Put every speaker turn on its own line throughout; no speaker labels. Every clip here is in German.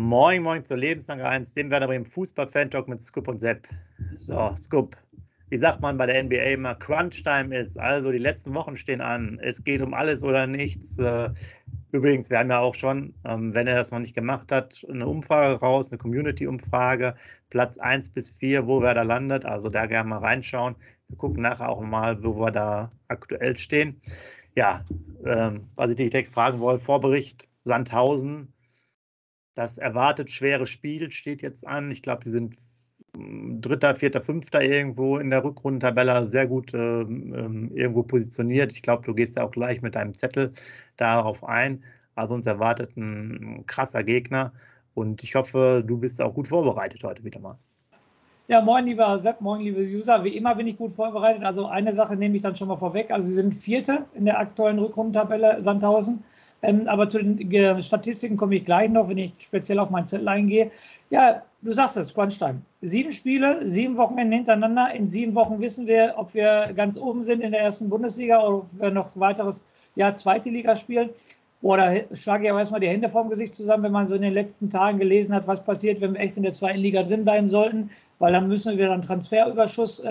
Moin, moin zur Lebenslang 1, dem Werder Bremen Fußball-Fan-Talk mit Scoop und Sepp. So, Scoop, wie sagt man bei der NBA immer, Crunch-Time ist, also die letzten Wochen stehen an, es geht um alles oder nichts. Übrigens, wir haben ja auch schon, wenn er das noch nicht gemacht hat, eine Umfrage raus, eine Community-Umfrage, Platz 1 bis 4, wo Werder landet, also da gerne mal reinschauen. Wir gucken nachher auch mal, wo wir da aktuell stehen. Ja, was ich dich direkt fragen wollte, Vorbericht Sandhausen. Das erwartet schwere Spiel steht jetzt an. Ich glaube, sie sind Dritter, Vierter, Fünfter irgendwo in der Rückrundentabelle sehr gut irgendwo positioniert. Ich glaube, du gehst ja auch gleich mit deinem Zettel darauf ein. Also uns erwartet ein krasser Gegner und ich hoffe, du bist auch gut vorbereitet heute wieder mal.
Ja, moin lieber Sepp, moin liebe User. Wie immer bin ich gut vorbereitet. Also eine Sache nehme ich dann schon mal vorweg. Also sie sind Vierte in der aktuellen Rückrundentabelle Sandhausen. Aber zu den Statistiken komme ich gleich noch, wenn ich speziell auf meinen Zettel eingehe. Ja, du sagst es, Crunch-Time. 7 Spiele, 7 Wochenende hintereinander. In 7 Wochen wissen wir, ob wir ganz oben sind in der ersten Bundesliga oder ob wir noch weiteres Jahr zweite Liga spielen. Boah, da schlage ich aber erstmal die Hände vorm Gesicht zusammen, wenn man so in den letzten Tagen gelesen hat, was passiert, wenn wir echt in der zweiten Liga drin bleiben sollten, weil dann müssen wir dann Transferüberschuss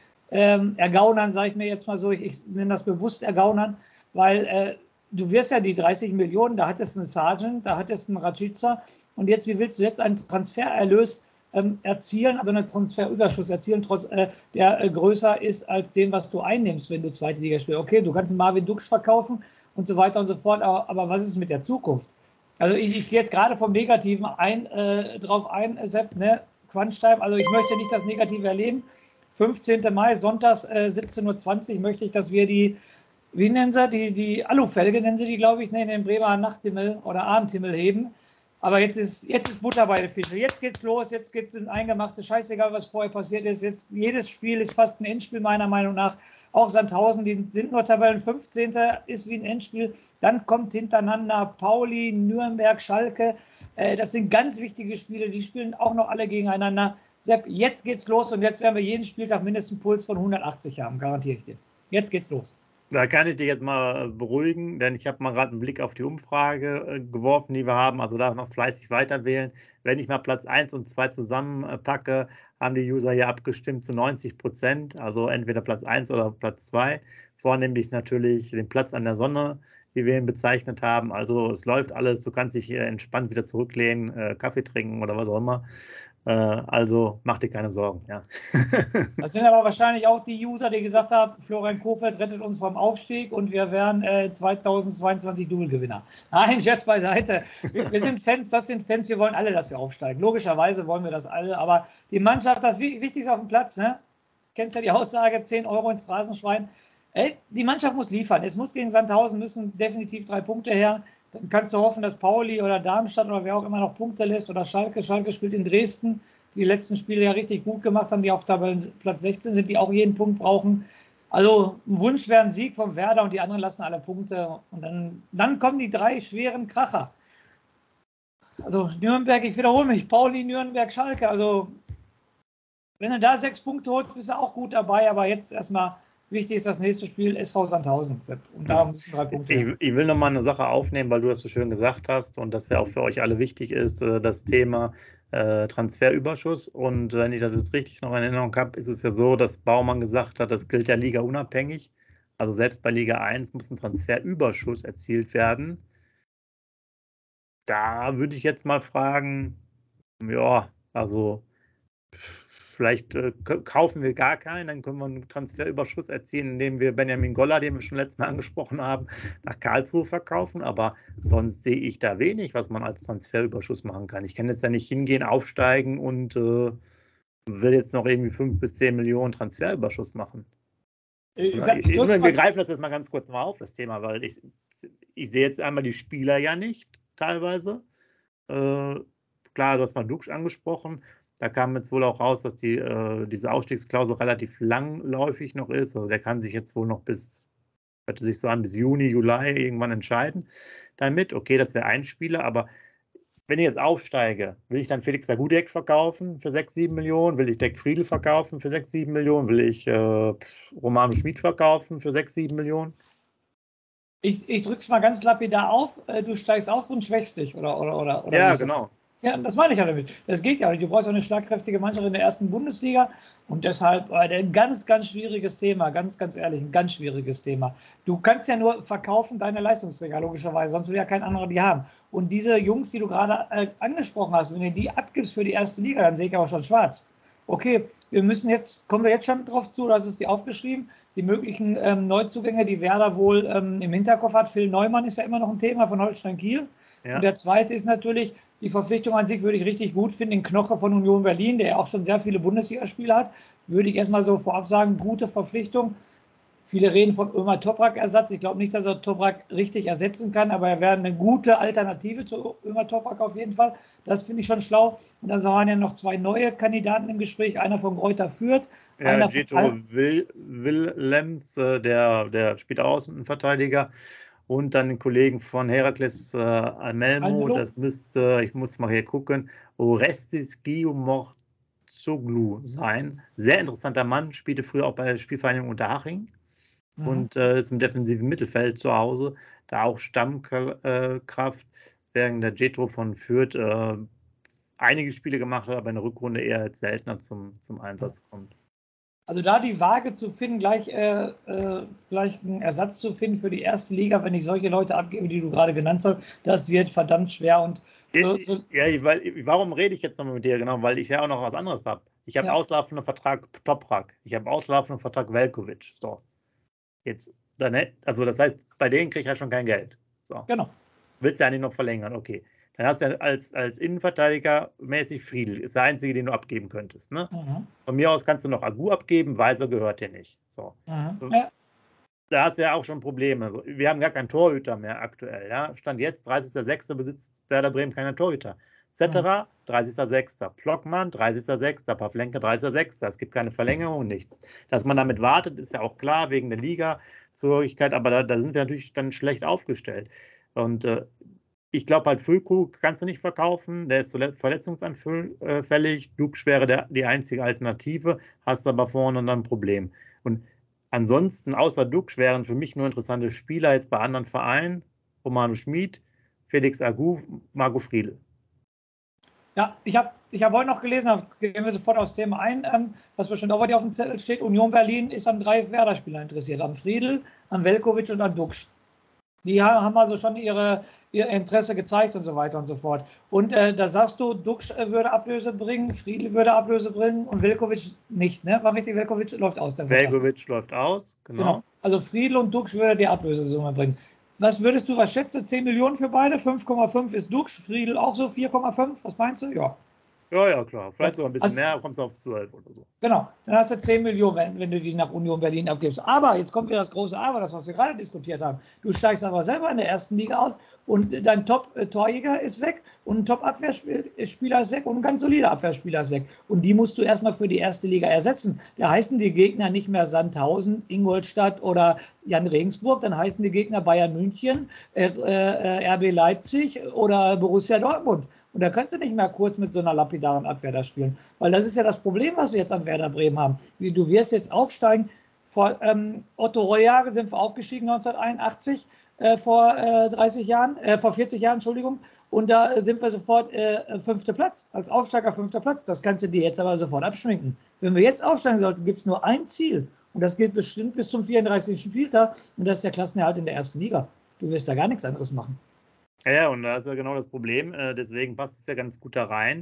ergaunern, sage ich mir jetzt mal so. Ich nenne das bewusst ergaunern, weil du wirst ja die 30 Millionen, da hattest du einen Sargent, da hattest du einen Rashica und jetzt, wie willst du jetzt einen Transfererlös erzielen, also einen Transferüberschuss erzielen, der größer ist als dem, was du einnimmst, wenn du zweite Liga spielst. Okay, du kannst einen Marvin Duksch verkaufen und so weiter und so fort, aber was ist mit der Zukunft? Also ich gehe jetzt gerade vom Negativen drauf ein, Sepp, ne? Crunch-Time, also ich möchte nicht das Negative erleben. 15. Mai, sonntags 17:20 Uhr möchte ich, dass wir wie nennen sie, die Alufelge nennen sie die, glaube ich, ne, in den Bremer Nachthimmel oder Abendhimmel heben. Aber jetzt ist Butter bei der Fische. Jetzt geht's los, jetzt geht's in Eingemachte. Scheißegal, was vorher passiert ist. Jetzt jedes Spiel ist fast ein Endspiel, meiner Meinung nach. Auch Sandhausen, die sind nur Tabellen 15. ist wie ein Endspiel. Dann kommt hintereinander Pauli, Nürnberg, Schalke. Das sind ganz wichtige Spiele. Die spielen auch noch alle gegeneinander. Sepp, jetzt geht's los und jetzt werden wir jeden Spieltag mindestens einen Puls von 180 haben, garantiere ich dir. Jetzt geht's los.
Da kann ich dich jetzt mal beruhigen, denn ich habe mal gerade einen Blick auf die Umfrage geworfen, die wir haben. Also da noch fleißig weiter wählen. Wenn ich mal Platz 1 und 2 zusammenpacke, haben die User hier abgestimmt zu 90%. Also entweder Platz 1 oder Platz 2. Vornehmlich natürlich den Platz an der Sonne, wie wir ihn bezeichnet haben. Also es läuft alles. Du kannst dich hier entspannt wieder zurücklehnen, Kaffee trinken oder was auch immer. Also mach dir keine Sorgen. Ja.
Das sind aber wahrscheinlich auch die User, die gesagt haben, Florian Kohfeldt rettet uns vom Aufstieg und wir wären 2022 Double-Gewinner. Nein, Scherz beiseite. Wir sind Fans, das sind Fans, wir wollen alle, dass wir aufsteigen. Logischerweise wollen wir das alle, aber die Mannschaft, das Wichtigste auf dem Platz, ne? Kennst ja die Aussage, 10 Euro ins Phrasenschwein. Die Mannschaft muss liefern. Es muss gegen Sandhausen müssen definitiv 3 Punkte her. Dann kannst du hoffen, dass Pauli oder Darmstadt oder wer auch immer noch Punkte lässt oder Schalke. Schalke spielt in Dresden, die letzten Spiele ja richtig gut gemacht haben, die auf Tabellenplatz 16 sind, die auch jeden Punkt brauchen. Also ein Wunsch wäre ein Sieg vom Werder und die anderen lassen alle Punkte. Und dann kommen die 3 schweren Kracher. Also Nürnberg, ich wiederhole mich, Pauli, Nürnberg, Schalke. Also wenn du da 6 Punkte holst, bist du auch gut dabei. Aber jetzt erstmal wichtig ist das nächste Spiel SV Sandhausen. Und da müssen 3 Punkte.
Ich will nochmal eine Sache aufnehmen, weil du das so schön gesagt hast und das ja auch für euch alle wichtig ist, das Thema Transferüberschuss. Und wenn ich das jetzt richtig noch in Erinnerung habe, ist es ja so, dass Baumann gesagt hat, das gilt ja ligaunabhängig. Also selbst bei Liga 1 muss ein Transferüberschuss erzielt werden. Da würde ich jetzt mal fragen, ja, also vielleicht kaufen wir gar keinen, dann können wir einen Transferüberschuss erzielen, indem wir Benjamin Goller, den wir schon letztes Mal angesprochen haben, nach Karlsruhe verkaufen. Aber sonst sehe ich da wenig, was man als Transferüberschuss machen kann. Ich kann jetzt da nicht hingehen, aufsteigen und will jetzt noch irgendwie 5 bis 10 Millionen Transferüberschuss machen. Wir greifen das jetzt mal ganz kurz mal auf, das Thema, weil ich sehe jetzt einmal die Spieler ja nicht, teilweise. Klar, du hast mal Duksch angesprochen. Da kam jetzt wohl auch raus, dass diese Ausstiegsklausel relativ langläufig noch ist. Also der kann sich jetzt wohl noch bis Juni, Juli irgendwann entscheiden damit. Okay, das wäre ein Spieler, aber wenn ich jetzt aufsteige, will ich dann Felix Dagudek verkaufen für 6, 7 Millionen? Will ich Deck Friedl verkaufen für 6, 7 Millionen? Will ich Romano Schmid verkaufen für 6, 7 Millionen?
Ich drücke es mal ganz lapidar auf. Du steigst auf und schwächst dich, oder
ja, genau.
Ja, das meine ich ja damit. Das geht ja nicht. Du brauchst auch eine schlagkräftige Mannschaft in der ersten Bundesliga und deshalb ein ganz, ganz schwieriges Thema, ganz ehrlich, ein ganz schwieriges Thema. Du kannst ja nur verkaufen deine Leistungsträger, logischerweise, sonst will ja kein anderer die haben. Und diese Jungs, die du gerade angesprochen hast, wenn du die abgibst für die erste Liga, dann sehe ich aber schon schwarz. Okay, kommen wir jetzt schon drauf zu, das ist die aufgeschrieben, die möglichen Neuzugänge, die Werder wohl im Hinterkopf hat. Phil Neumann ist ja immer noch ein Thema von Holstein Kiel.
Ja.
Und der zweite ist natürlich, die Verpflichtung an sich würde ich richtig gut finden, den Knoche von Union Berlin, der ja auch schon sehr viele Bundesligaspiele hat, würde ich erstmal so vorab sagen, gute Verpflichtung. Viele reden von Ömer Toprak-Ersatz. Ich glaube nicht, dass er Toprak richtig ersetzen kann, aber er wäre eine gute Alternative zu Ömer Toprak auf jeden Fall. Das finde ich schon schlau. Und dann waren ja noch 2 neue Kandidaten im Gespräch. Einer von Greuther Fürth.
Ja, Jetro Willems, der spielt Außenverteidiger. Und dann den Kollegen von Herakles Almelo, das müsste, ich muss mal hier gucken, Orestis Giomorzoglou sein. Sehr interessanter Mann, spielte früher auch bei der Spielvereinigung Unterhaching und ist im defensiven Mittelfeld zu Hause, da auch Stammkraft, während der Jetro von Fürth einige Spiele gemacht hat, aber in der Rückrunde eher seltener zum Einsatz kommt.
Also da die Waage zu finden, gleich einen Ersatz zu finden für die erste Liga, wenn ich solche Leute abgebe, die du gerade genannt hast, das wird verdammt schwer. Und
warum rede ich jetzt nochmal mit dir? Genau, weil ich ja auch noch was anderes habe. Ich habe auslaufenden Vertrag Toprak, ich habe auslaufenden Vertrag Veljković. So. Jetzt, also das heißt, bei denen kriege ich ja schon kein Geld. So.
Genau.
Willst du ja nicht noch verlängern, okay. Dann hast du ja als Innenverteidiger mäßig Friedl, ist der einzige, den du abgeben könntest. Ne? Von mir aus kannst du noch Agu abgeben, Weiser gehört dir nicht. So. Ja. Da hast du ja auch schon Probleme. Wir haben gar keinen Torhüter mehr aktuell. Ja? Stand jetzt, 30.06. besitzt Werder Bremen keine Torhüter. Zetterer, 30.06. Plockmann, 30.06. Pavlenka, 30.06. Es gibt keine Verlängerung, nichts. Dass man damit wartet, ist ja auch klar, wegen der Liga-Zugehörigkeit, aber da sind wir natürlich dann schlecht aufgestellt. Und ich glaube halt, Füllkrug kannst du nicht verkaufen, der ist verletzungsanfällig. Dux wäre die einzige Alternative, hast aber vorne dann ein Problem. Und ansonsten, außer Dux, wären für mich nur interessante Spieler jetzt bei anderen Vereinen: Romano Schmid, Felix Agu, Marco Friedl.
Ja, ich hab heute noch gelesen, gehen wir sofort aufs Thema ein, was bestimmt auch bei dir auf dem Zettel steht. Union Berlin ist an 3 Werder-Spielern interessiert, an Friedl, an Veljković und an Dux. Die haben also schon ihr Interesse gezeigt und so weiter und so fort. Und da sagst du, Dux würde Ablöse bringen, Friedl würde Ablöse bringen und Veljković nicht, ne? War richtig, Veljković läuft aus.
Veljković läuft aus, genau.
Also Friedl und Dux würde die Ablösesumme bringen. Was schätzt du, 10 Millionen für beide? 5,5 ist Dux, Friedl auch so 4,5? Was meinst du? Ja.
Ja, klar. Vielleicht sogar ein bisschen mehr, kommt es auf 12 oder so.
Genau, dann hast du 10 Millionen, wenn du die nach Union Berlin abgibst. Aber, jetzt kommt wieder das große Aber, das, was wir gerade diskutiert haben. Du steigst aber selber in der ersten Liga aus und dein Top-Torjäger ist weg und ein Top-Abwehrspieler ist weg und ein ganz solider Abwehrspieler ist weg. Und die musst du erstmal für die erste Liga ersetzen. Da heißen die Gegner nicht mehr Sandhausen, Ingolstadt oder Jan Regensburg, dann heißen die Gegner Bayern München, RB Leipzig oder Borussia Dortmund. Und da kannst du nicht mehr kurz mit so einer lapidaren Abwehr da spielen. Weil das ist ja das Problem, was wir jetzt am Werder Bremen haben. Du wirst jetzt aufsteigen. Vor Otto Reujagen sind wir aufgestiegen 1981, vor 40 Jahren, Entschuldigung. Und da sind wir sofort 5. Platz, als Aufsteiger 5. Platz. Das kannst du dir jetzt aber sofort abschminken. Wenn wir jetzt aufsteigen sollten, gibt es nur ein Ziel. Und das gilt bestimmt bis zum 34. Spieltag. Und das ist der Klassenerhalt in der ersten Liga. Du wirst da gar nichts anderes machen.
Ja, und da ist ja genau das Problem. Deswegen passt es ja ganz gut da rein.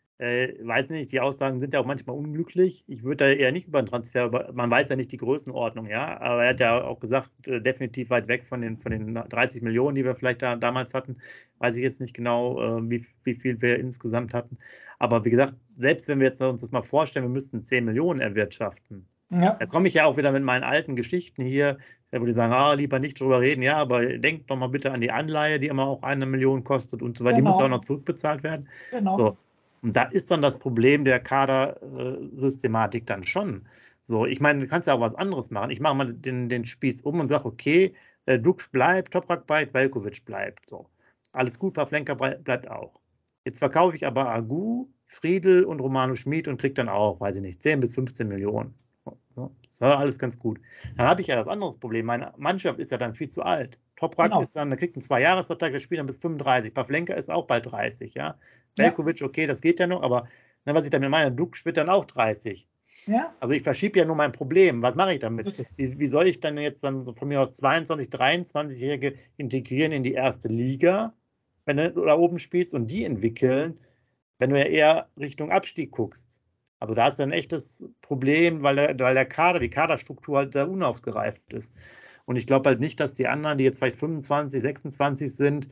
Weiß nicht, die Aussagen sind ja auch manchmal unglücklich. Ich würde da eher nicht über einen Transfer, man weiß ja nicht die Größenordnung, ja. Aber er hat ja auch gesagt, definitiv weit weg von den 30 Millionen, die wir vielleicht damals hatten. Weiß ich jetzt nicht genau, wie viel wir insgesamt hatten. Aber wie gesagt, selbst wenn wir jetzt uns das mal vorstellen, wir müssten 10 Millionen erwirtschaften. Ja. Da komme ich ja auch wieder mit meinen alten Geschichten hier, wo die sagen, lieber nicht drüber reden, ja, aber denkt doch mal bitte an die Anleihe, die immer auch 1 Million kostet und so weiter. Genau. Die muss auch noch zurückbezahlt werden. Genau. So. Und da ist dann das Problem der Kadersystematik dann schon. So, ich meine, du kannst ja auch was anderes machen. Ich mache mal den Spieß um und sage, okay, Dux bleibt, Toprak bleibt, Veljković bleibt. So. Alles gut, Pavlenka bleibt auch. Jetzt verkaufe ich aber Agu, Friedl und Romano Schmid und kriege dann auch, weiß ich nicht, 10 bis 15 Millionen. So. Ja, alles ganz gut. Dann habe ich ja das andere Problem. Meine Mannschaft ist ja dann viel zu alt. Toprak
Genau.
ist dann, der kriegt einen 2-Jahres-Vertrag, der spielt dann bis 35. Pavlenka ist auch bald 30, ja.
Ja.
Veljkovic, okay, das geht ja noch, aber ne, was ich damit meine, Duk wird dann auch 30.
Ja,
Also ich verschiebe ja nur mein Problem. Was mache ich damit?
bitte.
Wie soll ich dann jetzt dann so von mir aus 22, 23-Jährige integrieren in die erste Liga, wenn du da oben spielst und die entwickeln, wenn du ja eher Richtung Abstieg guckst? Also da ist ein echtes Problem, weil der Kader, die Kaderstruktur halt sehr unausgereift ist. Und ich glaube halt nicht, dass die anderen, die jetzt vielleicht 25, 26 sind,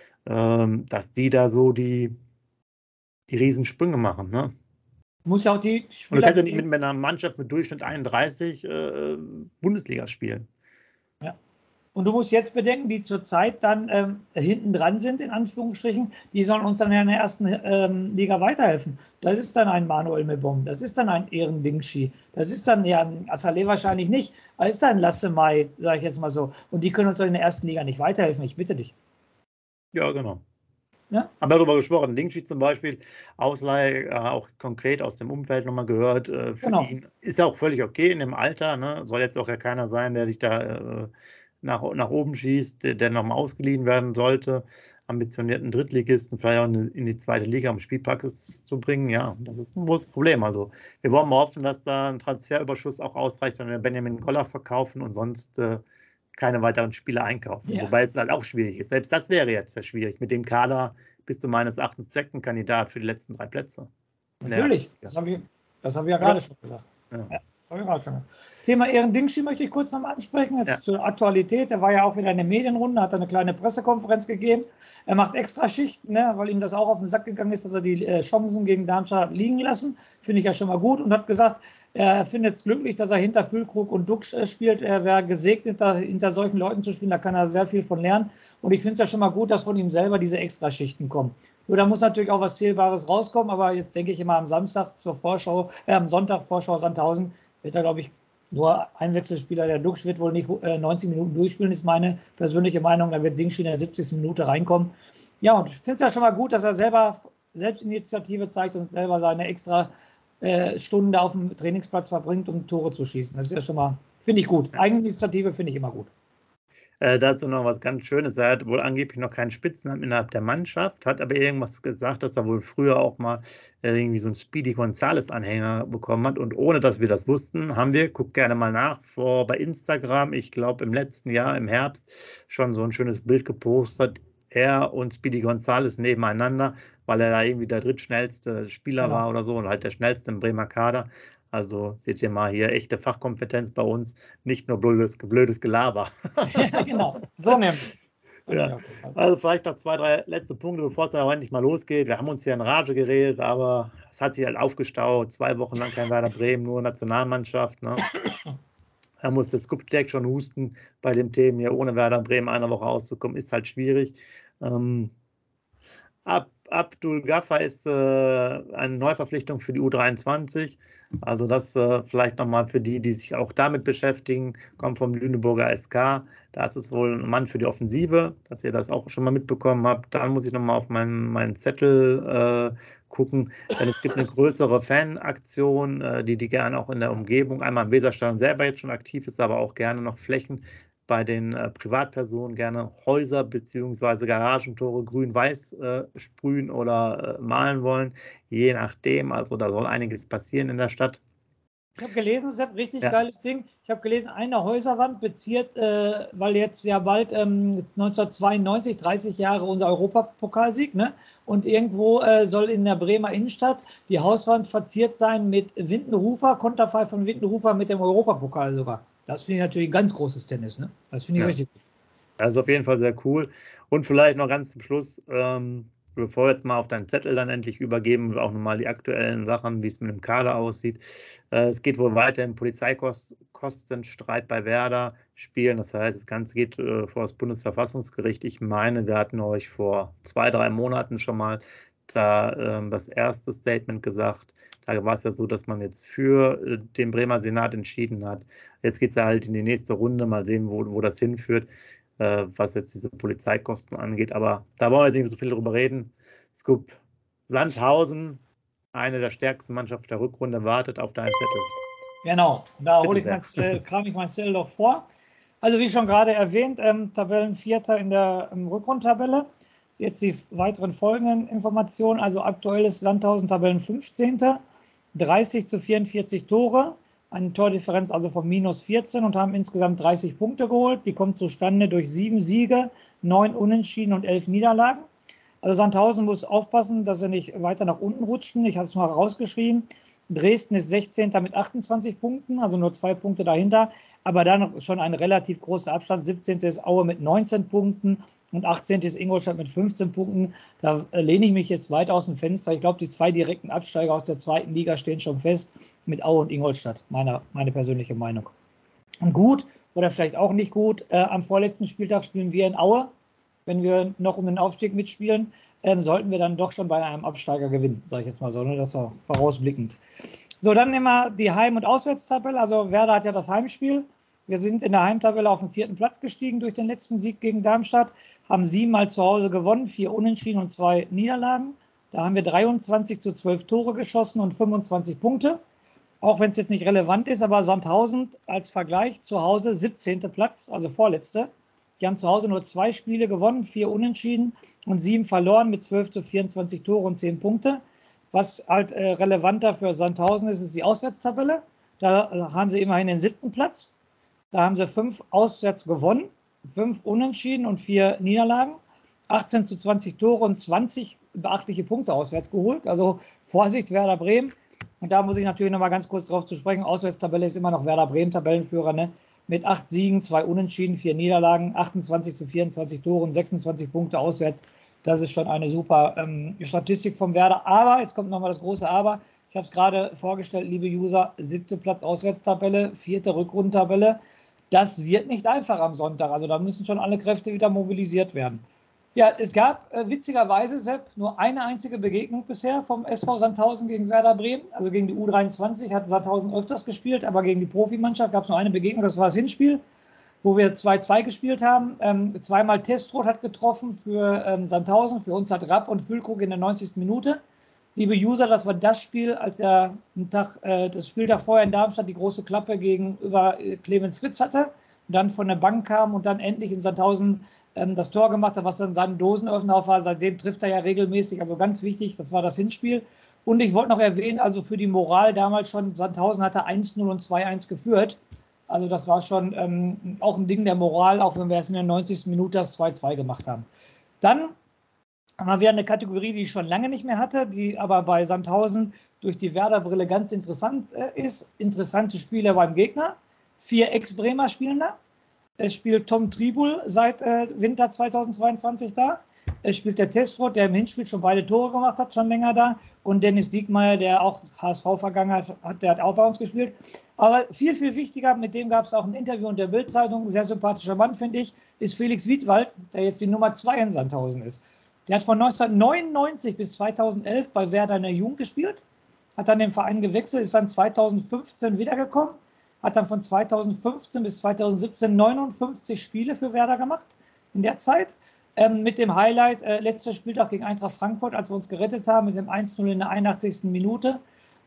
dass die da so die Riesensprünge machen, ne?
Muss ja auch die
Und du
Spieler.
kannst ja nicht mit einer Mannschaft mit Durchschnitt 31 Bundesliga spielen.
Ja. Und du musst jetzt bedenken, die zurzeit dann hinten dran sind, in Anführungsstrichen, die sollen uns dann ja in der ersten Liga weiterhelfen. Das ist dann ein Manuel Mebom, das ist dann ein Ehren Dingshi, das ist dann ja ein Assalé wahrscheinlich nicht, aber ist dann Lasse Mai, sage ich jetzt mal so. Und die können uns doch in der ersten Liga nicht weiterhelfen, ich bitte dich.
Ja, genau.
Ja?
Haben wir darüber gesprochen. Dingshi zum Beispiel, Ausleihe, auch konkret aus dem Umfeld nochmal gehört. Für
Genau.
ihn ist ja auch völlig okay in dem Alter. Ne? Soll jetzt auch ja keiner sein, der dich da nach oben schießt, der nochmal ausgeliehen werden sollte. Ambitionierten Drittligisten vielleicht auch in die zweite Liga, um Spielpraxis zu bringen. Ja, das ist ein großes Problem. Also wir wollen mal hoffen, dass da ein Transferüberschuss auch ausreicht, wenn wir Benjamin Goller verkaufen und sonst keine weiteren Spieler einkaufen.
Ja.
Wobei es halt auch schwierig ist. Selbst das wäre jetzt sehr schwierig. Mit dem Kader bist du meines Erachtens Kandidat für die letzten 3 Plätze.
Natürlich, das habe ich ja gerade schon gesagt.
Ja.
Ja, das habe ich gerade schon gesagt. Thema Ehren Dingshi möchte ich kurz nochmal ansprechen. Jetzt
Ja.
zur Aktualität. Der war ja auch wieder in der Medienrunde, hat eine kleine Pressekonferenz gegeben. Er macht extra Schichten, ne, weil ihm das auch auf den Sack gegangen ist, dass er die Chancen gegen Darmstadt hat liegen lassen. Finde ich ja schon mal gut. Und hat gesagt, er findet es glücklich, dass er hinter Füllkrug und Duck spielt. Er wäre gesegnet, hinter solchen Leuten zu spielen. Da kann er sehr viel von lernen. Und ich finde es ja schon mal gut, dass von ihm selber diese Extraschichten kommen. Nur da muss natürlich auch was Zählbares rauskommen. Aber jetzt denke ich immer am Samstag zur Vorschau, am Sonntag Vorschau Sandhausen, wird er, glaube ich, nur Einwechselspieler. Der Duxch wird wohl nicht 90 Minuten durchspielen, ist meine persönliche Meinung. Da wird Dingshi in der 70. Minute reinkommen. Ja, und ich finde es ja schon mal gut, dass er selber Selbstinitiative zeigt und selber seine extra Stunden auf dem Trainingsplatz verbringt, um Tore zu schießen. Das ist ja schon mal, finde ich gut. Eigeninitiative finde ich immer gut.
Dazu noch was ganz Schönes. Er hat wohl angeblich noch keinen Spitznamen innerhalb der Mannschaft, hat aber irgendwas gesagt, dass er wohl früher auch mal irgendwie so einen Speedy Gonzales-Anhänger bekommen hat. Und ohne dass wir das wussten, haben wir, guckt gerne mal nach, bei Instagram, ich glaube im letzten Jahr, im Herbst, schon so ein schönes Bild gepostet. Er und Speedy Gonzales nebeneinander, weil er da irgendwie der drittschnellste Spieler war oder so und halt der schnellste im Bremer Kader. Also seht ihr mal hier echte Fachkompetenz bei uns, nicht nur blödes Gelaber.
Ja, genau. So nämlich.
Ja. Also vielleicht noch 2, 3 letzte Punkte, bevor es dann auch endlich mal losgeht. Wir haben uns hier in Rage geredet, aber es hat sich halt aufgestaut. 2 Wochen lang kein Werder Bremen, nur Nationalmannschaft. Ne? Da muss der Skupczek schon husten bei dem Thema hier, ohne Werder Bremen eine Woche auszukommen, ist halt schwierig. Abdul Ghaffar ist eine Neuverpflichtung für die U23. Also das vielleicht nochmal für die sich auch damit beschäftigen, kommt vom Lüneburger SK. Da ist es wohl ein Mann für die Offensive, dass ihr das auch schon mal mitbekommen habt. Dann muss ich nochmal auf meinen Zettel gucken, denn es gibt eine größere Fanaktion, die gerne auch in der Umgebung, einmal im Weserstadion selber jetzt schon aktiv ist, aber auch gerne noch Flächen bei den Privatpersonen, gerne Häuser bzw. Garagentore grün-weiß sprühen oder malen wollen, je nachdem. Also da soll einiges passieren in der Stadt.
Ich habe gelesen, das ist ein richtig geiles Ding. Ich habe gelesen, eine Häuserwand beziert, weil jetzt ja bald 1992, 30 Jahre unser Europapokalsieg, ne? Und irgendwo soll in der Bremer Innenstadt die Hauswand verziert sein mit Windenhofer, Konterfei von Windenhofer mit dem Europapokal sogar. Das finde ich natürlich ein ganz großes Tennis, ne? Das finde ich richtig gut.
Das ist auf jeden Fall sehr cool. Und vielleicht noch ganz zum Schluss, bevor wir jetzt mal auf deinen Zettel dann endlich übergeben, auch nochmal die aktuellen Sachen, wie es mit dem Kader aussieht. Es geht wohl weiter im Polizeikostenstreit bei Werder spielen. Das heißt, das Ganze geht vor das Bundesverfassungsgericht. Ich meine, wir hatten euch vor 2, 3 Monaten schon mal da das erste Statement gesagt. Da war es ja so, dass man jetzt für den Bremer Senat entschieden hat. Jetzt geht es ja halt in die nächste Runde. Mal sehen, wo das hinführt, was jetzt diese Polizeikosten angeht. Aber da wollen wir jetzt nicht so viel drüber reden. Scoop Sandhausen, eine der stärksten Mannschaften der Rückrunde, wartet auf deinen Zettel.
Genau, da kram ich mein Zettel doch vor. Also wie schon gerade erwähnt, Tabellenvierter in der Rückrundtabelle. Jetzt die weiteren folgenden Informationen. Also aktuell ist Sandhausen Tabellen 15. 30-44 Tore, eine Tordifferenz also von minus 14 und haben insgesamt 30 Punkte geholt. Die kommt zustande durch 7 Siege, 9 Unentschieden und 11 Niederlagen. Also Sandhausen muss aufpassen, dass sie nicht weiter nach unten rutschen. Ich habe es mal rausgeschrieben. Dresden ist 16. mit 28 Punkten, also nur 2 Punkte dahinter. Aber dann schon ein relativ großer Abstand. 17. ist Aue mit 19 Punkten und 18. ist Ingolstadt mit 15 Punkten. Da lehne ich mich jetzt weit aus dem Fenster. Ich glaube, die 2 direkten Absteiger aus der 2. Liga stehen schon fest mit Aue und Ingolstadt. Meine persönliche Meinung. Und gut oder vielleicht auch nicht gut. Am vorletzten Spieltag spielen wir in Aue. Wenn wir noch um den Aufstieg mitspielen, sollten wir dann doch schon bei einem Absteiger gewinnen, sage ich jetzt mal so, ne? Das ist auch vorausblickend. So, dann nehmen wir die Heim- und Auswärtstabelle. Also Werder hat ja das Heimspiel. Wir sind in der Heimtabelle auf den 4. Platz gestiegen durch den letzten Sieg gegen Darmstadt, haben 7-mal zu Hause gewonnen, 4 Unentschieden und 2 Niederlagen. Da haben wir 23-12 Tore geschossen und 25 Punkte. Auch wenn es jetzt nicht relevant ist, aber Sandhausen als Vergleich zu Hause 17. Platz, also vorletzte. Die haben zu Hause nur 2 Spiele gewonnen, 4 Unentschieden und 7 verloren mit 12-24 Tore und 10 Punkte. Was halt relevanter für Sandhausen ist, ist die Auswärtstabelle. Da haben sie immerhin den 7. Platz. Da haben sie 5 auswärts gewonnen, 5 Unentschieden und 4 Niederlagen. 18-20 Tore und 20 beachtliche Punkte auswärts geholt. Also Vorsicht, Werder Bremen. Und da muss ich natürlich noch mal ganz kurz drauf zu sprechen. Auswärtstabelle ist immer noch Werder Bremen Tabellenführer, ne? Mit 8 Siegen, 2 Unentschieden, 4 Niederlagen, 28-24 Tore und 26 Punkte auswärts. Das ist schon eine super Statistik vom Werder. Aber, jetzt kommt nochmal das große Aber. Ich habe es gerade vorgestellt, liebe User, 7. Platz Auswärtstabelle, 4. Rückrundentabelle. Das wird nicht einfach am Sonntag. Also da müssen schon alle Kräfte wieder mobilisiert werden. Ja, es gab witzigerweise, Sepp, nur eine einzige Begegnung bisher vom SV Sandhausen gegen Werder Bremen. Also gegen die U23 hat Sandhausen öfters gespielt, aber gegen die Profimannschaft gab es nur eine Begegnung. Das war das Hinspiel, wo wir 2-2 gespielt haben. 2-mal Testrot hat getroffen für Sandhausen. Für uns hat Rapp und Füllkrug in der 90. Minute. Liebe User, das war das Spiel, als er das Spieltag vorher in Darmstadt die große Klappe gegenüber Clemens Fritz hatte. Und dann von der Bank kam und dann endlich in Sandhausen das Tor gemacht hat, was dann sein Dosenöffner war. Seitdem trifft er ja regelmäßig, also ganz wichtig, das war das Hinspiel. Und ich wollte noch erwähnen, also für die Moral damals schon, Sandhausen hatte 1-0 und 2-1 geführt. Also das war schon auch ein Ding der Moral, auch wenn wir es in der 90. Minute das 2-2 gemacht haben. Dann haben wir eine Kategorie, die ich schon lange nicht mehr hatte, die aber bei Sandhausen durch die Werder-Brille ganz interessant ist. Interessante Spieler beim Gegner. 4 Ex-Bremer spielen da. Es spielt Tom Tribul seit Winter 2022 da. Es spielt der Testrot, der im Hinspiel schon beide Tore gemacht hat, schon länger da. Und Dennis Diekmeyer, der auch HSV-Vergangenheit hat, der hat auch bei uns gespielt. Aber viel, viel wichtiger, mit dem gab es auch ein Interview in der Bild-Zeitung, sehr sympathischer Mann, finde ich, ist Felix Wiedwald, der jetzt die Nummer 2 in Sandhausen ist. Der hat von 1999 bis 2011 bei Werder in der Jugend gespielt, hat dann den Verein gewechselt, ist dann 2015 wiedergekommen, hat dann von 2015 bis 2017 59 Spiele für Werder gemacht in der Zeit. Mit dem Highlight, letzter Spieltag gegen Eintracht Frankfurt, als wir uns gerettet haben, mit dem 1-0 in der 81. Minute,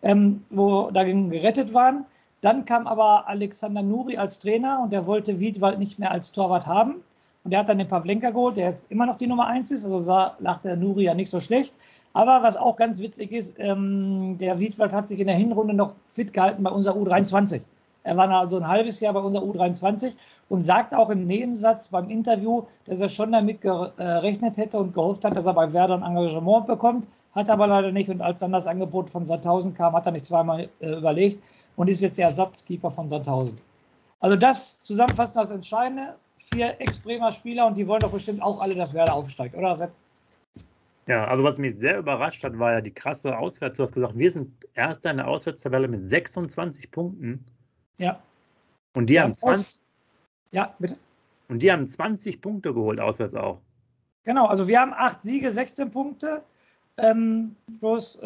wo dagegen gerettet waren. Dann kam aber Alexander Nuri als Trainer und der wollte Wiedwald nicht mehr als Torwart haben. Und der hat dann den Pavlenka geholt, der jetzt immer noch die Nummer 1 ist, also sah nach der Nuri ja nicht so schlecht. Aber was auch ganz witzig ist, der Wiedwald hat sich in der Hinrunde noch fit gehalten bei unserer U23. Er war also ein halbes Jahr bei unserer U23 und sagt auch im Nebensatz beim Interview, dass er schon damit gerechnet hätte und gehofft hat, dass er bei Werder ein Engagement bekommt. Hat aber leider nicht. Und als dann das Angebot von Sandhausen kam, hat er nicht zweimal überlegt und ist jetzt der Ersatzkeeper von Sandhausen. Also das zusammenfassend das Entscheidende. 4 Ex-Bremer Spieler und die wollen doch bestimmt auch alle, dass Werder aufsteigt, oder Sepp?
Ja, also was mich sehr überrascht hat, war ja die krasse Auswärts. Du hast gesagt, wir sind Erster in der Auswärtstabelle mit 26 Punkten.
Ja.
Und die haben 20.
Ja, bitte.
Und die haben 20 Punkte geholt, auswärts auch.
Genau, also wir haben 8 Siege, 16 Punkte, plus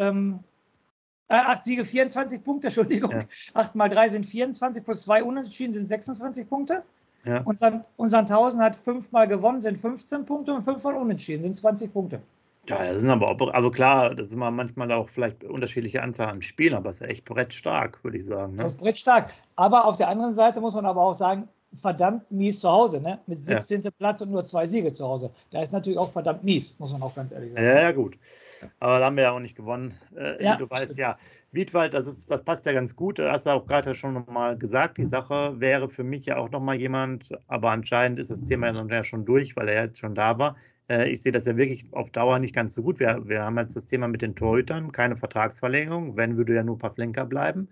8 Siege, 24 Punkte, Entschuldigung. Ja. 8 mal 3 sind 24, plus 2 Unentschieden sind 26 Punkte. Ja. Und Sandhausen hat 5 Mal gewonnen, sind 15 Punkte und 5 Mal unentschieden, sind 20 Punkte.
Ja, das sind aber auch, also klar, das ist manchmal auch vielleicht unterschiedliche Anzahl an Spielen, aber es ist echt brettstark, würde ich sagen. Ne?
Das ist brettstark. Aber auf der anderen Seite muss man aber auch sagen, verdammt mies zu Hause, ne? Mit
Ja.
17. Platz und nur 2 Siege zu Hause. Da ist natürlich auch verdammt mies, muss man auch ganz ehrlich sagen.
Ja, gut. Aber da haben wir ja auch nicht gewonnen, wie
Ja,
du weißt.
stimmt.
Ja, Wiedwald, das passt ja ganz gut. Du hast ja auch gerade schon nochmal gesagt, die Sache wäre für mich ja auch nochmal jemand, aber anscheinend ist das Thema ja schon durch, weil er jetzt schon da war. Ich sehe das ja wirklich auf Dauer nicht ganz so gut. Wir haben jetzt das Thema mit den Torhütern, keine Vertragsverlängerung. Wenn, würde ja nur Pavlenka bleiben.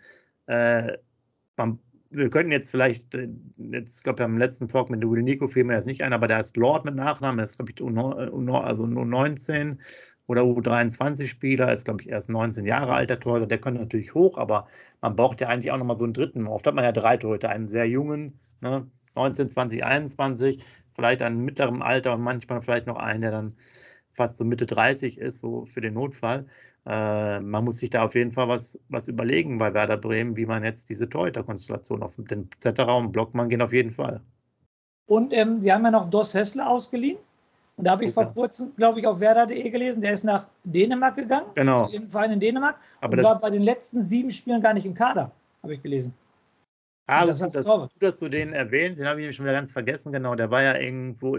Wir könnten jetzt vielleicht, ich glaube, am letzten Talk mit Will Nico fiel mir das nicht ein, aber der ist Lord mit Nachnamen, der ist, glaube ich, also nur 19 oder U23-Spieler, ist, glaube ich, erst 19 Jahre alt, der Torhüter, der könnte natürlich hoch, aber man braucht ja eigentlich auch nochmal so einen dritten. Oft hat man ja 3 Torhüter, einen sehr jungen, ne, 19, 20, 21, vielleicht einen mittleren Alter und manchmal vielleicht noch einen, der dann fast so Mitte 30 ist, so für den Notfall. Man muss sich da auf jeden Fall was überlegen bei Werder Bremen, wie man jetzt diese Torhüter-Konstellation auf den Zetterer und Blockmann gehen auf jeden Fall.
Und wir haben ja noch Dos Hessler ausgeliehen. Und da habe ich vor kurzem, glaube ich, auf werder.de gelesen, der ist nach Dänemark gegangen,
genau,
zu irgendeinem Verein in Dänemark,
aber
und war bei den letzten 7 Spielen gar nicht im Kader, habe ich gelesen.
Das als Torwart. Dass du den erwähnst, den habe ich schon wieder ganz vergessen, genau, der war ja irgendwo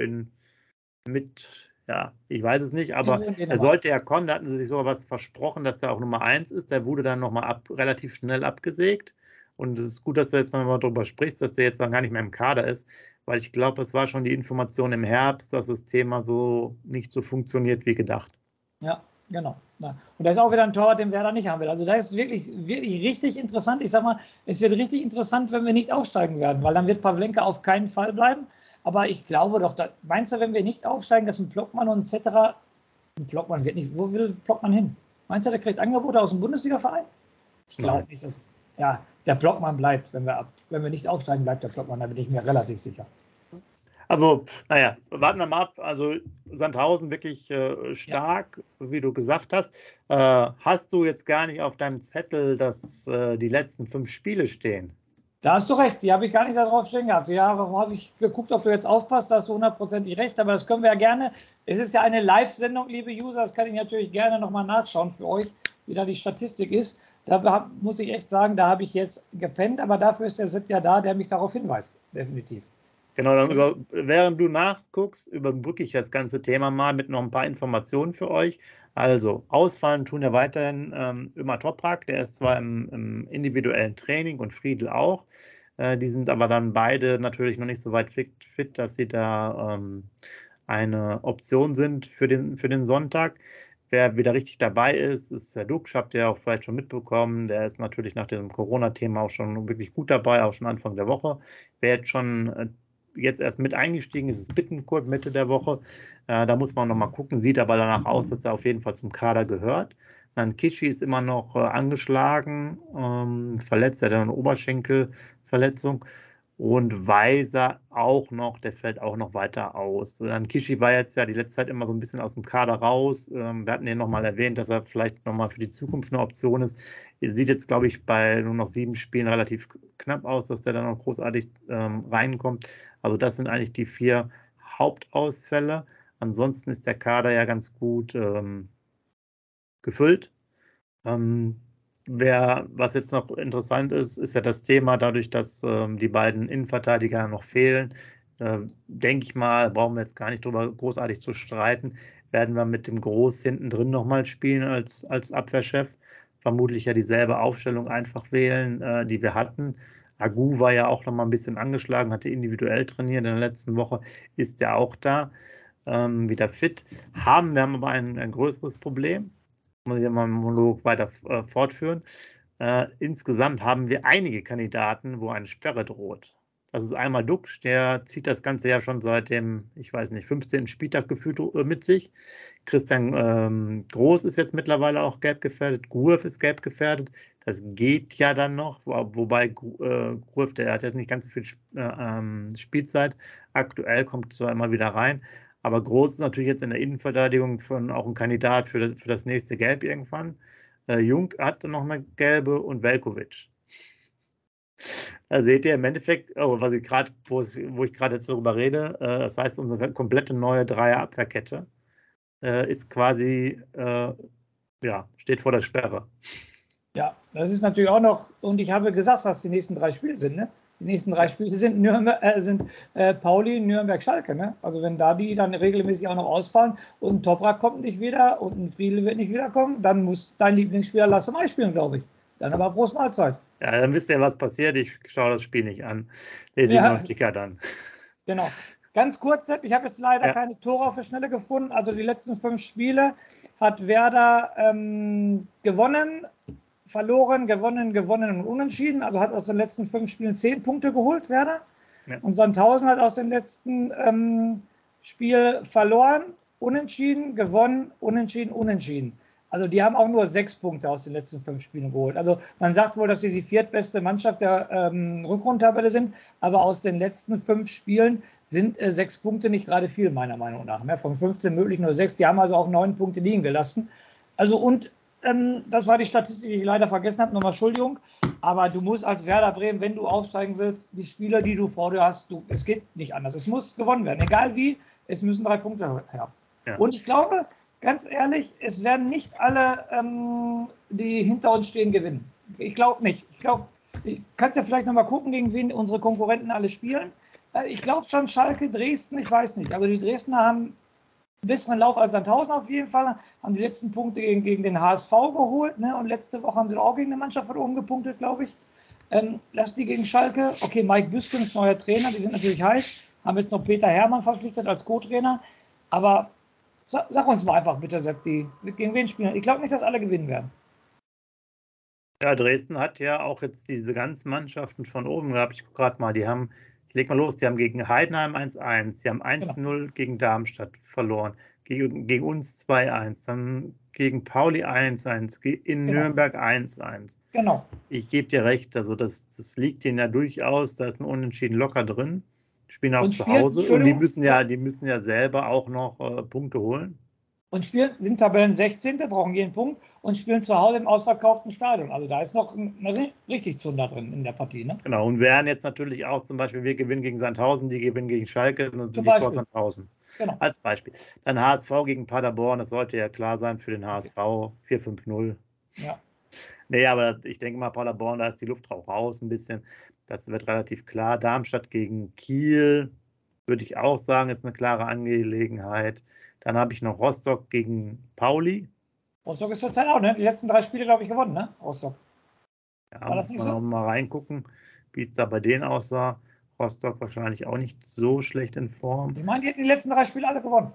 ja, ich weiß es nicht, aber er sollte ja kommen, da hatten sie sich sogar was versprochen, dass er auch Nummer 1 ist, der wurde dann nochmal relativ schnell abgesägt und es ist gut, dass du jetzt nochmal darüber sprichst, dass der jetzt dann gar nicht mehr im Kader ist, weil ich glaube, es war schon die Information im Herbst, dass das Thema so nicht so funktioniert wie gedacht.
Ja, genau. Und da ist auch wieder ein Torwart, den Werder nicht haben will. Also da ist wirklich, wirklich richtig interessant. Ich sag mal, es wird richtig interessant, wenn wir nicht aufsteigen werden, weil dann wird Pavlenka auf keinen Fall bleiben. Aber ich glaube doch, meinst du, wenn wir nicht aufsteigen, dass ein Blockmann und etc. Ein Blockmann wird nicht, wo will Blockmann hin? Meinst du, der kriegt Angebote aus dem Bundesliga-Verein? Ich glaube nicht, dass. Ja, der Blockmann bleibt, wenn wir nicht aufsteigen, bleibt der Blockmann, da bin ich mir relativ sicher.
Also, naja, warten wir mal ab. Also, Sandhausen wirklich stark, wie du gesagt hast. Hast du jetzt gar nicht auf deinem Zettel, dass die letzten 5 Spiele stehen?
Da hast du recht, die habe ich gar nicht darauf stehen gehabt. Ja, habe ich geguckt, ob du jetzt aufpasst, da hast du 100%ig recht, aber das können wir ja gerne. Es ist ja eine Live-Sendung, liebe User, das kann ich natürlich gerne nochmal nachschauen für euch, wie da die Statistik ist. Da muss ich echt sagen, da habe ich jetzt gepennt, aber dafür ist der Sepp ja da, der mich darauf hinweist, definitiv.
Genau, dann während du nachguckst, überbrücke ich das ganze Thema mal mit noch ein paar Informationen für euch. Also, ausfallen tun ja weiterhin Ömer Toprak, der ist zwar im individuellen Training und Friedl auch, die sind aber dann beide natürlich noch nicht so weit fit, dass sie da eine Option sind für den Sonntag. Wer wieder richtig dabei ist der Duksch, habt ihr auch vielleicht schon mitbekommen. Der ist natürlich nach dem Corona-Thema auch schon wirklich gut dabei, auch schon Anfang der Woche. Wer jetzt schon jetzt erst mit eingestiegen ist, ist Bittencourt Mitte der Woche. Da muss man nochmal gucken. Sieht aber danach aus, dass er auf jeden Fall zum Kader gehört. Dann Kishi ist immer noch angeschlagen, verletzt, er hat eine Oberschenkelverletzung. Und Weiser auch noch, der fällt auch noch weiter aus. Dann Kishi war jetzt ja die letzte Zeit immer so ein bisschen aus dem Kader raus. Wir hatten ihn nochmal erwähnt, dass er vielleicht nochmal für die Zukunft eine Option ist. Sieht jetzt, glaube ich, bei nur noch 7 Spielen relativ knapp aus, dass der dann noch großartig reinkommt. Also das sind eigentlich die 4 Hauptausfälle. Ansonsten ist der Kader ja ganz gut gefüllt. Was jetzt noch interessant ist, ist ja das Thema, dadurch, dass die beiden Innenverteidiger noch fehlen, denke ich mal, brauchen wir jetzt gar nicht drüber großartig zu streiten, werden wir mit dem Groß hinten drin nochmal spielen als Abwehrchef. Vermutlich ja dieselbe Aufstellung einfach wählen, die wir hatten. Agu war ja auch nochmal ein bisschen angeschlagen, hatte individuell trainiert in der letzten Woche, ist ja auch da, wieder fit. Wir haben aber ein größeres Problem. Muss ich mal einen Monolog weiter fortführen. Insgesamt haben wir einige Kandidaten, wo eine Sperre droht. Das ist einmal Duksch, der zieht das Ganze ja schon seit dem, ich weiß nicht, 15. Spieltag gefühlt mit sich. Christian Groß ist jetzt mittlerweile auch gelb gefährdet. Gruev ist gelb gefährdet. Das geht ja dann noch, wobei Gruev, der hat jetzt nicht ganz so viel Spielzeit. Aktuell kommt zwar immer wieder rein. Aber Groß ist natürlich jetzt in der Innenverteidigung auch ein Kandidat für das nächste Gelb irgendwann. Jung hat noch eine gelbe und Velkovic. Da seht ihr im Endeffekt, wo ich gerade jetzt darüber rede, das heißt, unsere komplette neue Dreier-Abwehrkette ist quasi, steht vor der Sperre.
Ja, das ist natürlich auch noch, und ich habe gesagt, was die nächsten 3 Spiele sind, ne? Die nächsten 3 Spiele sind Pauli, Nürnberg, Schalke. Ne? Also wenn da die dann regelmäßig auch noch ausfallen und ein Toprak kommt nicht wieder und ein Friedel wird nicht wiederkommen, dann muss dein Lieblingsspieler Lasse Mai spielen, glaube ich. Dann aber Prost Mahlzeit.
Ja, dann wisst ihr, was passiert. Ich schaue das Spiel nicht an. Lese ich noch einen Kicker dann.
Genau. Ganz kurz, Sepp, ich habe jetzt leider keine Tore auf der Schnelle gefunden. Also die letzten 5 Spiele hat Werder gewonnen, verloren, gewonnen und unentschieden. Also hat aus den letzten 5 Spielen 10 Punkte geholt, Werder. Ja. Und Sandhausen hat aus dem letzten Spiel verloren, unentschieden, gewonnen, unentschieden. Also die haben auch nur 6 Punkte aus den letzten 5 Spielen geholt. Also man sagt wohl, dass sie die 4. beste Mannschaft der Rückrundentabelle sind, aber aus den letzten 5 Spielen sind 6 Punkte nicht gerade viel, meiner Meinung nach. Von 15 möglich nur 6. Die haben also auch 9 Punkte liegen gelassen. Also und das war die Statistik, die ich leider vergessen habe. Nochmal Entschuldigung. Aber du musst als Werder Bremen, wenn du aufsteigen willst, die Spieler, die du vor dir hast, es geht nicht anders. Es muss gewonnen werden. Egal wie, es müssen 3 Punkte her. Ja. Und ich glaube, ganz ehrlich, es werden nicht alle, die hinter uns stehen, gewinnen. Ich glaube nicht. Ich glaube, du kannst ja vielleicht nochmal gucken, gegen wen unsere Konkurrenten alle spielen. Ich glaube schon, Schalke, Dresden, ich weiß nicht. Also die Dresdner haben einen besseren Lauf als Sandhausen auf jeden Fall. Haben die letzten Punkte gegen den HSV geholt. Ne? Und letzte Woche haben sie auch gegen eine Mannschaft von oben gepunktet, glaube ich. Lass die gegen Schalke. Okay, Mike Büskens, neuer Trainer, die sind natürlich heiß. Haben jetzt noch Peter Hermann verpflichtet als Co-Trainer. Aber sag uns mal einfach bitte, Sepp, gegen wen spielen? Ich glaube nicht, dass alle gewinnen werden.
Ja, Dresden hat ja auch jetzt diese ganzen Mannschaften von oben gehabt. Ich gucke gerade mal, ich leg mal los, die haben gegen Heidenheim 1-1, sie haben 1-0 gegen Darmstadt verloren, gegen uns 2-1, dann gegen Pauli 1-1, in Nürnberg 1-1.
Genau.
Ich gebe dir recht, also das liegt denen ja durchaus, da ist ein Unentschieden locker drin. Spielen auch zu Hause und die müssen ja selber auch noch Punkte holen.
Und sind Tabellen 16. brauchen jeden Punkt und spielen zu Hause im ausverkauften Stadion. Also da ist noch richtig Zunder drin in der Partie. Ne?
Genau, und wären jetzt natürlich auch zum Beispiel, wir gewinnen gegen Sandhausen, die gewinnen gegen Schalke und sind vor Sandhausen. Genau. Als Beispiel. Dann HSV gegen Paderborn, das sollte ja klar sein für den HSV, 4-5-0. Ja. Nee, aber ich denke mal, Paderborn, da ist die Luft auch raus ein bisschen. Das wird relativ klar. Darmstadt gegen Kiel, würde ich auch sagen, ist eine klare Angelegenheit. Dann habe ich noch Rostock gegen Pauli.
Rostock ist zurzeit auch, ne? Die letzten 3 Spiele, glaube ich, gewonnen, ne? Rostock.
Ja, war das nicht so? Mal reingucken, wie es da bei denen aussah. Rostock wahrscheinlich auch nicht so schlecht in Form.
Ich meine, die hätten die letzten 3 Spiele alle gewonnen.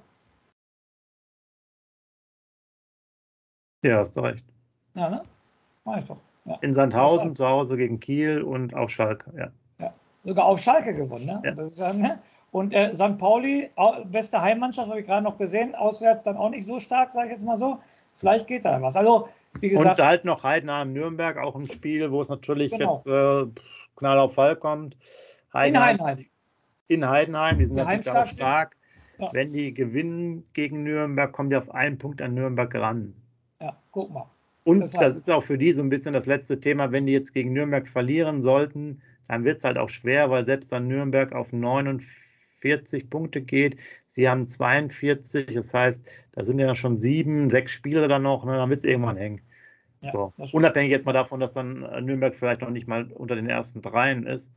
Ja, hast du recht.
Ja, ne? Meine ich doch. Ja.
In Sandhausen zu Hause gegen Kiel und auf Schalke, ja.
Sogar auf Schalke gewonnen, ne? Ja. Das ist ja, ne? Und St. Pauli, beste Heimmannschaft, habe ich gerade noch gesehen, auswärts dann auch nicht so stark, sage ich jetzt mal so. Vielleicht geht da was. Also, wie gesagt.
Und halt noch Heidenheim, Nürnberg, auch ein Spiel, wo es natürlich jetzt Knall auf Fall kommt.
Heidenheim.
In Heidenheim, die sind natürlich auch stark. Ja. Wenn die gewinnen gegen Nürnberg, kommen die auf 1 Punkt an Nürnberg ran.
Ja, guck mal.
Und das ist auch für die so ein bisschen das letzte Thema, wenn die jetzt gegen Nürnberg verlieren sollten, dann wird es halt auch schwer, weil selbst dann Nürnberg auf 49 Punkte geht. Sie haben 42, das heißt, da sind ja schon 6 Spiele dann noch, ne, dann wird es irgendwann hängen. Ja, so. Unabhängig jetzt mal davon, dass dann Nürnberg vielleicht noch nicht mal unter den ersten 3 ist.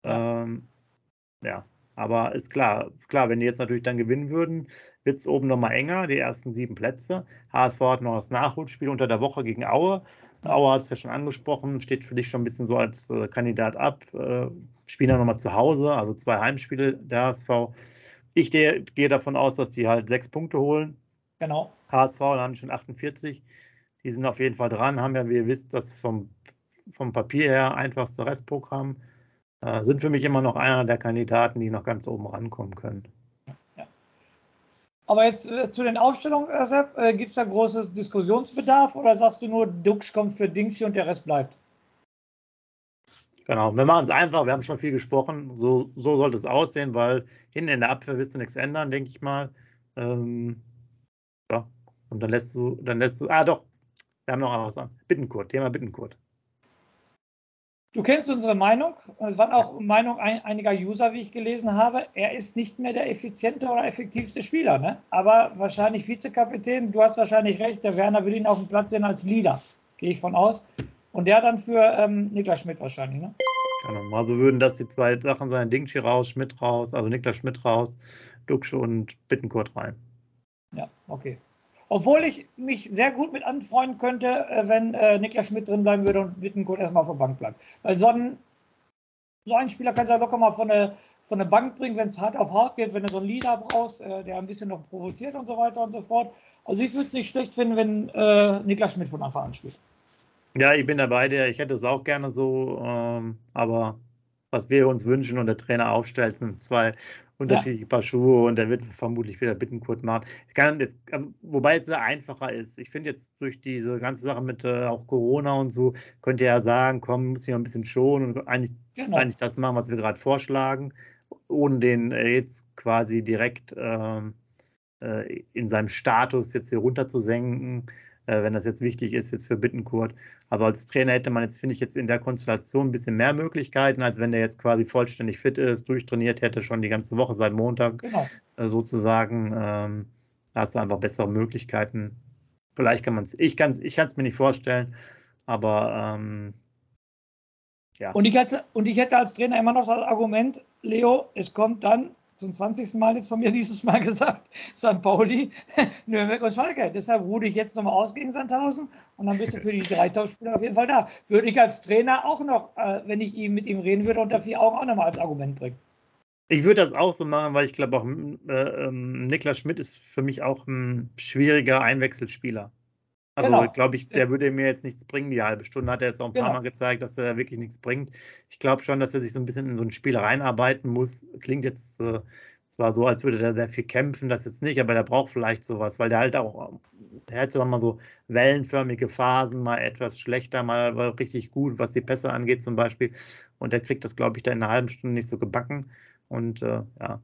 Ja, aber ist klar, wenn die jetzt natürlich dann gewinnen würden, wird es oben nochmal enger, die ersten 7 Plätze. HSV hat noch das Nachholspiel unter der Woche gegen Aue. Aue hat es ja schon angesprochen, steht für dich schon ein bisschen so als Kandidat ab. Spielen dann nochmal zu Hause, also 2 Heimspiele der HSV. Ich gehe davon aus, dass die halt 6 Punkte holen.
Genau.
HSV, da haben die schon 48. Die sind auf jeden Fall dran, haben ja, wie ihr wisst, das vom Papier her einfachste Restprogramm. Sind für mich immer noch einer der Kandidaten, die noch ganz oben rankommen können.
Ja. Aber jetzt zu den Aufstellungen, Sepp, gibt es da großes Diskussionsbedarf oder sagst du nur, Duxch kommt für Dingschi und der Rest bleibt?
Genau, wir machen es einfach, wir haben schon viel gesprochen, so sollte es aussehen, weil hinten in der Abwehr wirst du nichts ändern, denke ich mal. Ja, und dann lässt du, doch, wir haben noch was an. Bittenkurt, Thema Bittenkurt.
Du kennst unsere Meinung, es waren auch Meinung einiger User, wie ich gelesen habe, er ist nicht mehr der effiziente oder effektivste Spieler, ne? Aber wahrscheinlich Vizekapitän, du hast wahrscheinlich recht, der Werner will ihn auf dem Platz sehen als Leader, gehe ich von aus. Und der dann für Niklas Schmidt wahrscheinlich, ne?
Genau. Also würden das die zwei Sachen sein, Dingshi raus, Schmidt raus, also Niklas Schmidt raus, Duxch und Bittencourt rein.
Ja, okay. Obwohl ich mich sehr gut mit anfreunden könnte, wenn Niklas Schmidt drin bleiben würde und Bittencourt erstmal auf der Bank bleibt. Weil so einen Spieler kannst du ja locker mal von der Bank bringen, wenn es hart auf hart geht, wenn du so einen Leader brauchst, der ein bisschen noch provoziert und so weiter und so fort. Also ich würde es nicht schlecht finden, wenn Niklas Schmidt von Anfang an spielt.
Ja, ich bin dabei, ich hätte es auch gerne so, aber was wir uns wünschen und der Trainer aufstellt, sind zwei unterschiedliche Paar Schuhe und der wird vermutlich wieder Bittencourt machen. Wobei es sehr einfacher ist. Ich finde jetzt durch diese ganze Sache mit auch Corona und so, könnt ihr ja sagen, komm, muss ich mal ein bisschen schonen und eigentlich das machen, was wir gerade vorschlagen, ohne den jetzt quasi direkt in seinem Status jetzt hier runter zu senken, wenn das jetzt wichtig ist jetzt für Bittencourt. Aber als Trainer hätte man jetzt, finde ich, jetzt in der Konstellation ein bisschen mehr Möglichkeiten, als wenn der jetzt quasi vollständig fit ist, durchtrainiert hätte, schon die ganze Woche seit Montag sozusagen. Da hast du einfach bessere Möglichkeiten. Vielleicht kann man es, ich kann es mir nicht vorstellen, aber ja.
Und ich hätte als Trainer immer noch das Argument, Leo, es kommt dann zum 20. Mal jetzt von mir dieses Mal gesagt, St. Pauli, Nürnberg und Schalke. Deshalb ruhe ich jetzt nochmal aus gegen Sandhausen und dann bist du für die 3 Topspieler auf jeden Fall da. Würde ich als Trainer auch noch, wenn ich mit ihm reden würde, unter 4 Augen auch nochmal als Argument bringen.
Ich würde das auch so machen, weil ich glaube auch, Niklas Schmidt ist für mich auch ein schwieriger Einwechselspieler. Also glaube ich, der würde mir jetzt nichts bringen, die halbe Stunde hat er jetzt auch ein paar Mal gezeigt, dass er wirklich nichts bringt. Ich glaube schon, dass er sich so ein bisschen in so ein Spiel reinarbeiten muss. Klingt jetzt zwar so, als würde der sehr viel kämpfen, das jetzt nicht, aber der braucht vielleicht sowas, weil der halt auch, der hat mal so wellenförmige Phasen, mal etwas schlechter, mal richtig gut, was die Pässe angeht zum Beispiel. Und der kriegt das, glaube ich, da in einer halben Stunde nicht so gebacken. Und ja.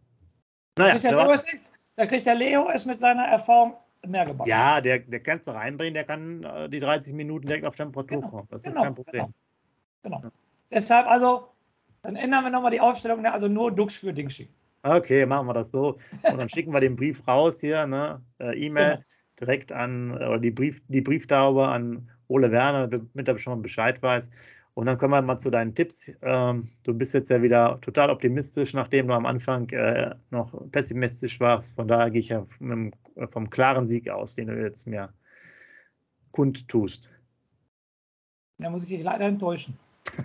Naja, da kriegt der Leo es mit seiner Erfahrung mehr gebacken.
Ja, der kannst du reinbringen, der kann die 30 Minuten direkt auf Temperatur kommen. Das ist kein Problem.
Genau. Ja. Deshalb, also, dann ändern wir nochmal die Aufstellung, also nur Duxch für Dingshi.
Okay, machen wir das so. Und dann schicken wir den Brief raus hier, ne? E-Mail direkt an, oder die Brieftaube an Ole Werner, damit er schon mal Bescheid weiß. Und dann kommen wir mal zu deinen Tipps. Du bist jetzt ja wieder total optimistisch, nachdem du am Anfang noch pessimistisch warst. Von daher gehe ich ja vom klaren Sieg aus, den du jetzt mir kundtust.
Da muss ich dich leider enttäuschen.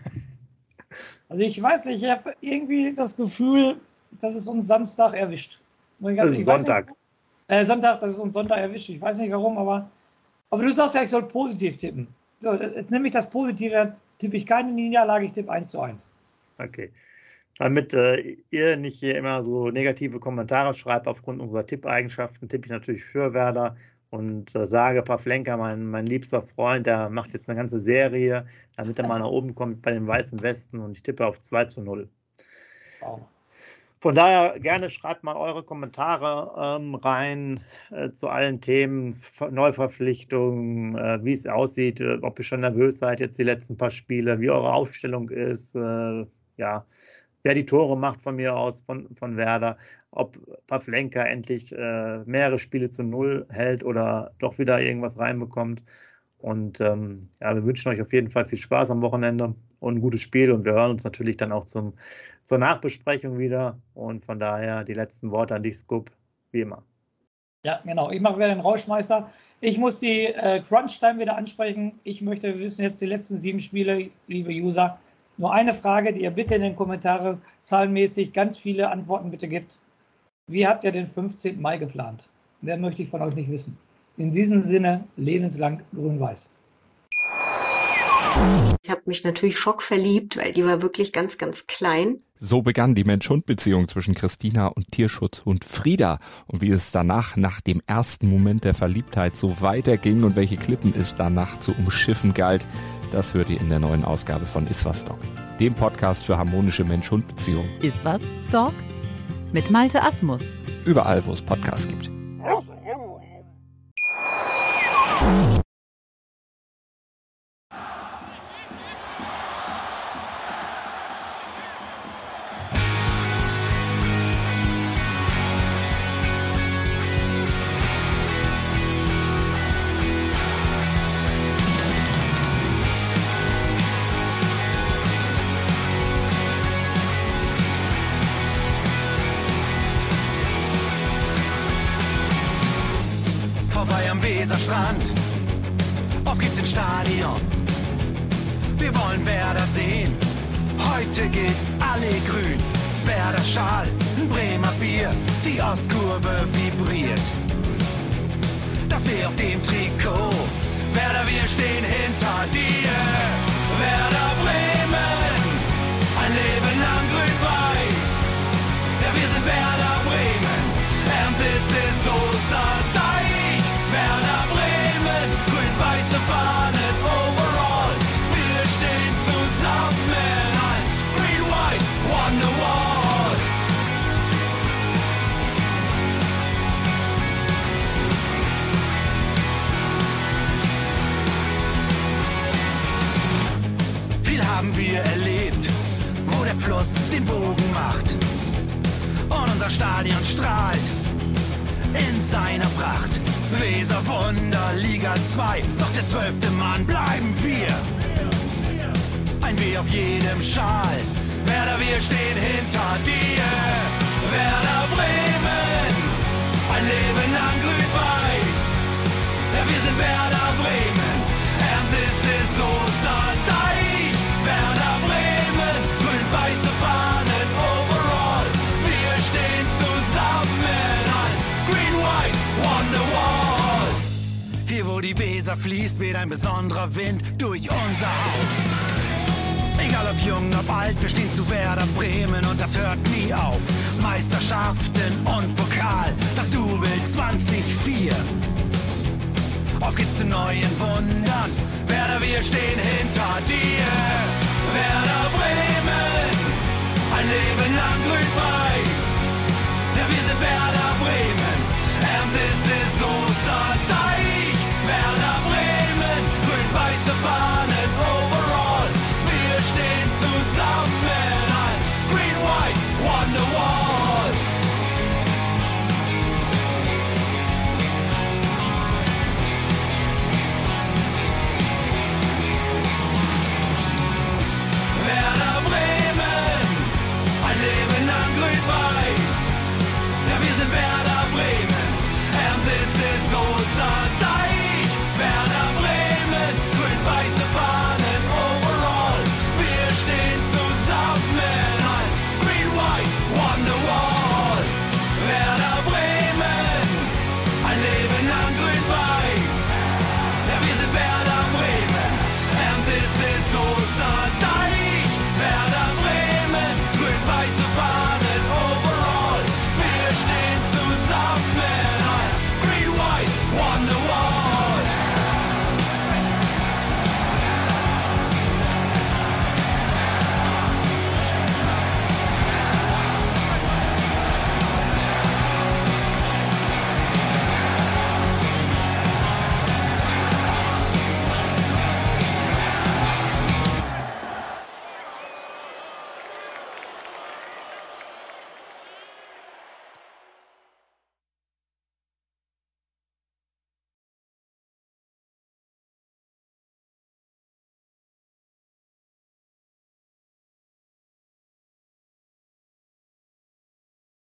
Also ich weiß nicht, ich habe irgendwie das Gefühl, dass es uns Samstag erwischt.
Das ist Sonntag.
Sonntag, dass es uns Sonntag erwischt. Ich weiß nicht warum, aber du sagst ja, ich soll positiv tippen. So, jetzt nehme ich das Positive, tippe ich keine Niederlage, ich tippe 1:1.
Okay. Damit ihr nicht hier immer so negative Kommentare schreibt aufgrund unserer Tippeigenschaften, tippe ich natürlich für Werder und sage, Pavlenka, mein liebster Freund, der macht jetzt eine ganze Serie, damit er mal nach oben kommt bei den Weißen Westen und ich tippe auf 2:0. Wow. Von daher gerne schreibt mal eure Kommentare rein zu allen Themen, Neuverpflichtungen, wie es aussieht, ob ihr schon nervös seid jetzt die letzten paar Spiele, wie eure Aufstellung ist, wer die Tore macht von mir aus, von Werder, ob Pavlenka endlich mehrere Spiele zu 0 hält oder doch wieder irgendwas reinbekommt. Und wir wünschen euch auf jeden Fall viel Spaß am Wochenende und ein gutes Spiel. Und wir hören uns natürlich dann auch zur Nachbesprechung wieder. Und von daher die letzten Worte an dich, Scoop, wie immer.
Ja, genau. Ich mache wieder den Rauschmeister. Ich muss die Crunch-Time wieder ansprechen. Ich möchte wissen jetzt die letzten 7 Spiele, liebe User. Nur eine Frage, die ihr bitte in den Kommentaren zahlenmäßig ganz viele Antworten bitte gibt. Wie habt ihr den 15. Mai geplant? Mehr möchte ich von euch nicht wissen. In diesem Sinne, lebenslang grün-weiß.
Ich habe mich natürlich schockverliebt, weil die war wirklich ganz, ganz klein.
So begann die Mensch-Hund-Beziehung zwischen Christina und Tierschutzhund Frieda. Und wie es danach, nach dem ersten Moment der Verliebtheit, so weiterging und welche Klippen es danach zu umschiffen galt, das hört ihr in der neuen Ausgabe von Iswas Dog, dem Podcast für harmonische Mensch-Hund-Beziehungen.
Iswas Dog mit Malte Asmus.
Überall, wo es Podcasts gibt.
Strand. Auf geht's ins Stadion. Wir wollen Werder sehen. Heute gilt alle grün. Werder Schal, ein Bremer Bier. Die Ostkurve vibriert. Das weh auf dem Trikot. Werder, wir stehen hinter dir. Werder Bremen, ein Leben lang grün-weiß. Ja, wir sind Werder Bremen, and this is Osterdeich. Werder Bremen, grün-weiße Fahnen overall. Wir stehen zusammen als Green-White Wonderwall. Viel haben wir erlebt, wo der Fluss den Bogen macht. Und unser Stadion strahlt in seiner Pracht. Weser Wunder, Liga 2, doch der 12. Mann bleiben wir. Ein W auf jedem Schal, Werder, wir stehen hinter dir. Werder Bremen, ein Leben lang grün-weiß. Ja, wir sind Werder Bremen, and this is Osterdeich. Werder Bremen, grün-weiße Fahnen overall. Wir stehen zusammen als Green-White Wonderwalls. Hier wo die Weser fließt, weht ein besonderer Wind durch unser Haus. Egal ob jung, ob alt, wir stehen zu Werder Bremen und das hört nie auf. Meisterschaften und Pokal, das Double 2004. Auf geht's zu neuen Wundern, Werder, wir stehen hinter dir.